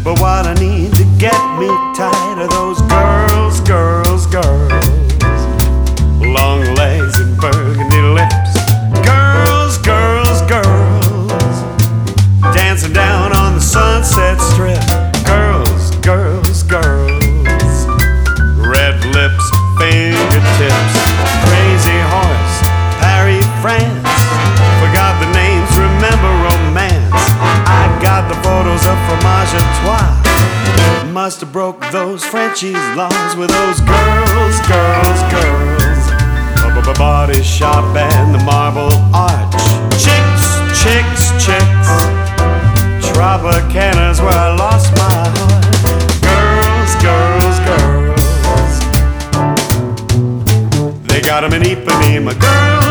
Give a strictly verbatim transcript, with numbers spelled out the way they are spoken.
But what I need to get me tight are those girls, girls, girls. Long legs and burgundy lips. Girls, girls, girls. Dancing down on the Sunset Strip. Girls, girls, girls. Red lips, fingertips. Crazy horse, Paris, France. Forgot the names, remember romance. I got the photos of Fromage à Trois. Must have broke those Frenchies' laws with those girls, girls, girls. Body shop and the Marble Arch. Chicks, chicks, chicks. Tropicana's where I lost my heart. Girls, girls, girls. They got 'em in Ipanema. Girls.